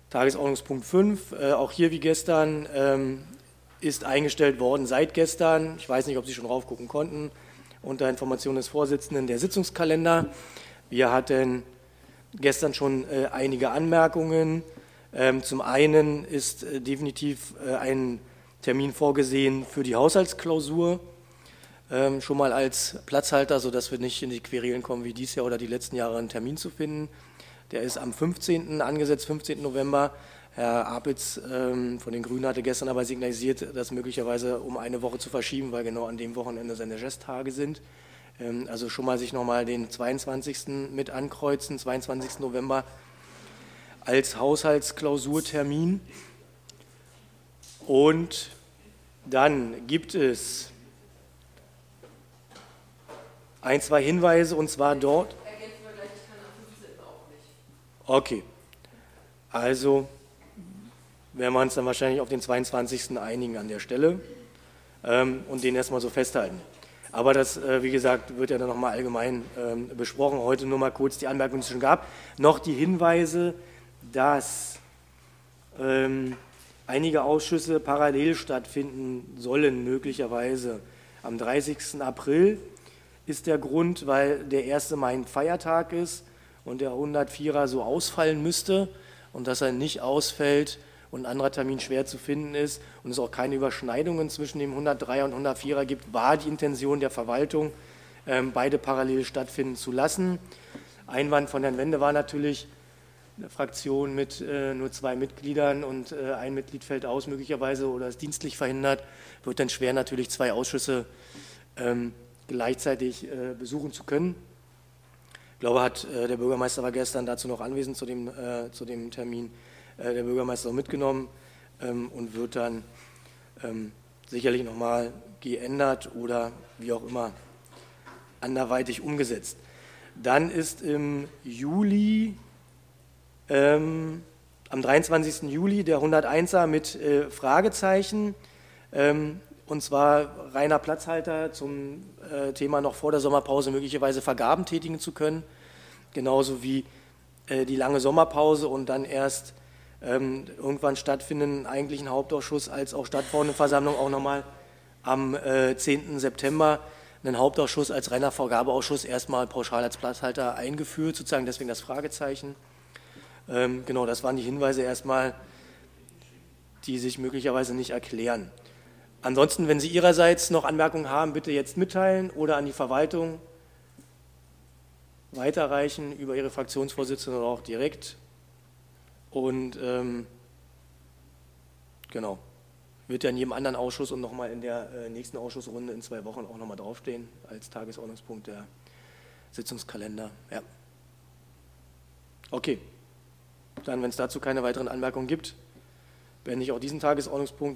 Tagesordnungspunkt 5, auch hier wie gestern, ist eingestellt worden seit gestern. Ich weiß nicht, ob Sie schon raufgucken konnten. Unter Information des Vorsitzenden der Sitzungskalender. Wir hatten gestern schon einige Anmerkungen. Zum einen ist definitiv ein Termin vorgesehen für die Haushaltsklausur, schon mal als Platzhalter, sodass wir nicht in die Querelen kommen, wie dies Jahr oder die letzten Jahre einen Termin zu finden. Der ist am 15. angesetzt, 15. November. Herr Apitz von den Grünen hatte gestern aber signalisiert, das möglicherweise um eine Woche zu verschieben, weil genau an dem Wochenende seine Gesttage sind. Also schon mal sich nochmal den 22. mit ankreuzen, 22. November als Haushaltsklausurtermin. Und dann gibt es ein, zwei Hinweise, und zwar dort. Ergänzen wir gleich, ich kann am 15. auch nicht. Okay, also werden wir uns dann wahrscheinlich auf den 22. einigen an der Stelle und den erstmal so festhalten. Aber das, wie gesagt, wird ja dann nochmal allgemein besprochen. Heute nur mal kurz die Anmerkungen, die es schon gab. Noch die Hinweise, dass einige Ausschüsse parallel stattfinden sollen, möglicherweise. Am 30. April ist der Grund, weil der 1. Mai ein Feiertag ist und der 104er so ausfallen müsste und dass er nicht ausfällt und ein anderer Termin schwer zu finden ist und es auch keine Überschneidungen zwischen dem 103er und 104er gibt, war die Intention der Verwaltung, beide parallel stattfinden zu lassen. Einwand von Herrn Wende war natürlich, eine Fraktion mit nur 2 Mitgliedern und ein Mitglied fällt aus möglicherweise oder ist dienstlich verhindert, wird dann schwer natürlich 2 Ausschüsse gleichzeitig besuchen zu können. Ich glaube, der Bürgermeister war gestern dazu noch anwesend zu dem Termin, der Bürgermeister auch mitgenommen und wird dann sicherlich nochmal geändert oder wie auch immer anderweitig umgesetzt. Dann ist im Juli, am 23. Juli der 101er mit Fragezeichen, und zwar reiner Platzhalter zum Thema noch vor der Sommerpause möglicherweise Vergaben tätigen zu können, genauso wie die lange Sommerpause und dann erst irgendwann stattfindenden eigentlichen Hauptausschuss als auch Stadtverordnetenversammlung auch nochmal am 10. September einen Hauptausschuss als reiner Vergabeausschuss erstmal pauschal als Platzhalter eingeführt, sozusagen deswegen das Fragezeichen. Genau, das waren die Hinweise erstmal, die sich möglicherweise nicht erklären. Ansonsten, wenn Sie Ihrerseits noch Anmerkungen haben, bitte jetzt mitteilen oder an die Verwaltung weiterreichen über Ihre Fraktionsvorsitzende oder auch direkt. Und genau, wird ja in jedem anderen Ausschuss und nochmal in der nächsten Ausschussrunde in 2 Wochen auch nochmal draufstehen als Tagesordnungspunkt der Sitzungskalender. Ja. Okay, dann, wenn es dazu keine weiteren Anmerkungen gibt, beende ich auch diesen Tagesordnungspunkt.